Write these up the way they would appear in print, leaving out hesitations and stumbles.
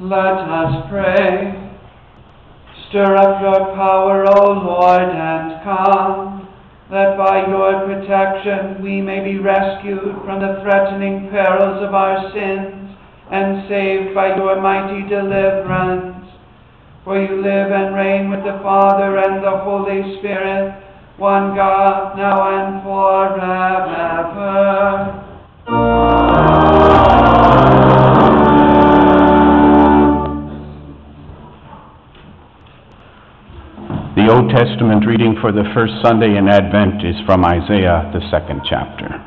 Let us pray. Stir up your power, O Lord, and come, that by your protection we may be rescued from the threatening perils of our sins and saved by your mighty deliverance. For you live and reign with the Father and the Holy Spirit, one God, now and forever. The Old Testament reading for the first Sunday in Advent is from Isaiah, the 2nd chapter.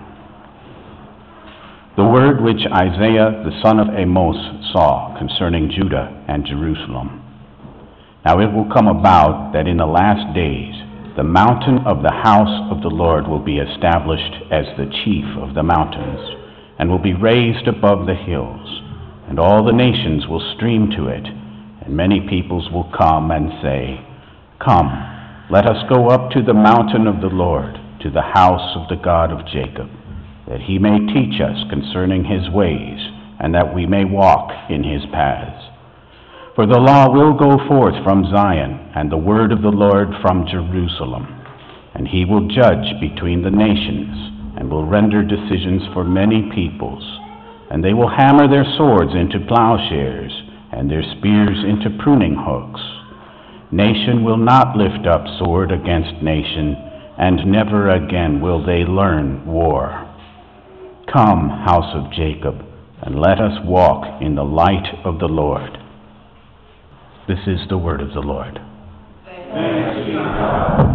The word which Isaiah, the son of Amos, saw concerning Judah and Jerusalem. Now it will come about that in the last days the mountain of the house of the Lord will be established as the chief of the mountains, and will be raised above the hills, and all the nations will stream to it, and many peoples will come and say, Come, let us go up to the mountain of the Lord, to the house of the God of Jacob, that he may teach us concerning his ways, and that we may walk in his paths. For the law will go forth from Zion, and the word of the Lord from Jerusalem. And he will judge between the nations, and will render decisions for many peoples. And they will hammer their swords into plowshares, and their spears into pruning hooks. Nation will not lift up sword against nation, and never again will they learn war. Come, house of Jacob, and let us walk in the light of the Lord. This is the word of the Lord. Thanks be to God.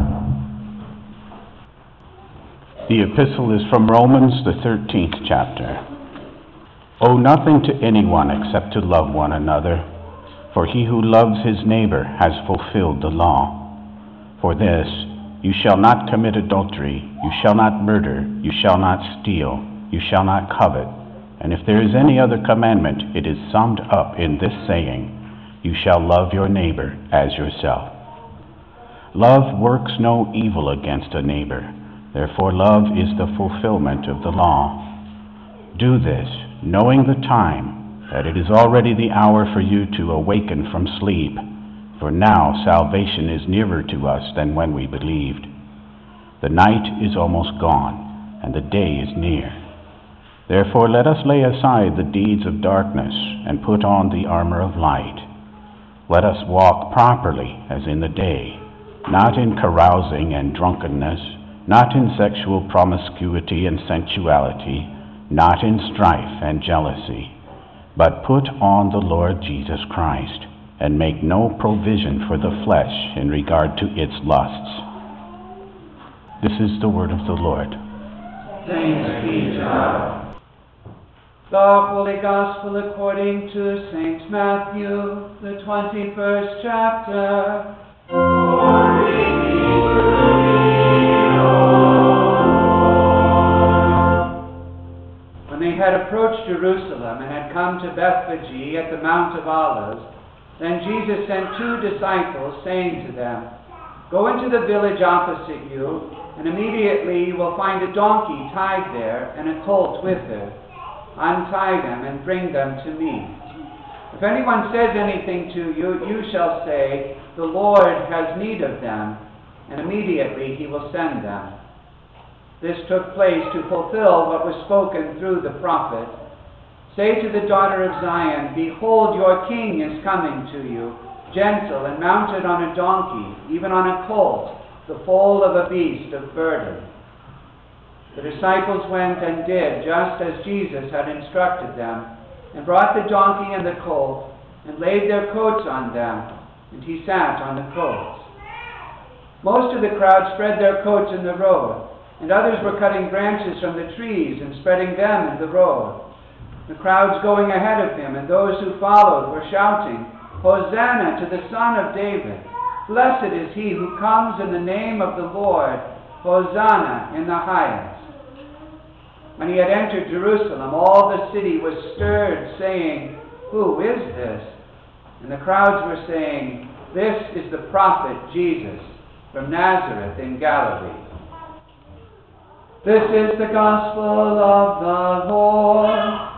The epistle is from Romans, the 13th chapter. Owe nothing to anyone except to love one another, for he who loves his neighbor has fulfilled the law. For this, you shall not commit adultery, you shall not murder, you shall not steal, you shall not covet. And if there is any other commandment, it is summed up in this saying, you shall love your neighbor as yourself. Love works no evil against a neighbor, therefore love is the fulfillment of the law. Do this, knowing the time, that it is already the hour for you to awaken from sleep, for now salvation is nearer to us than when we believed. The night is almost gone, and the day is near. Therefore let us lay aside the deeds of darkness, and put on the armor of light. Let us walk properly as in the day, not in carousing and drunkenness, not in sexual promiscuity and sensuality, not in strife and jealousy, but put on the Lord Jesus Christ, and make no provision for the flesh in regard to its lusts. This is the word of the Lord. Thanks be to God. The Holy Gospel according to St. Matthew, the 21st chapter. Glory be to thee, O Lord. When they had approached Jerusalem and had come to Bethphage at the Mount of Olives, then Jesus sent 2 disciples, saying to them, Go into the village opposite you, and immediately you will find a donkey tied there and a colt with her. Untie them and bring them to me. If anyone says anything to you, you shall say, The Lord has need of them, and immediately he will send them. This took place to fulfill what was spoken through the prophet. Say to the daughter of Zion, Behold, your king is coming to you, gentle and mounted on a donkey, even on a colt, the foal of a beast of burden. The disciples went and did just as Jesus had instructed them, and brought the donkey and the colt, and laid their coats on them, and he sat on the coats. Most of the crowd spread their coats in the road, and others were cutting branches from the trees and spreading them in the road. The crowds going ahead of him and those who followed were shouting, Hosanna to the Son of David! Blessed is he who comes in the name of the Lord! Hosanna in the highest! When he had entered Jerusalem, all the city was stirred, saying, Who is this? And the crowds were saying, This is the prophet Jesus from Nazareth in Galilee. This is the gospel of the Lord.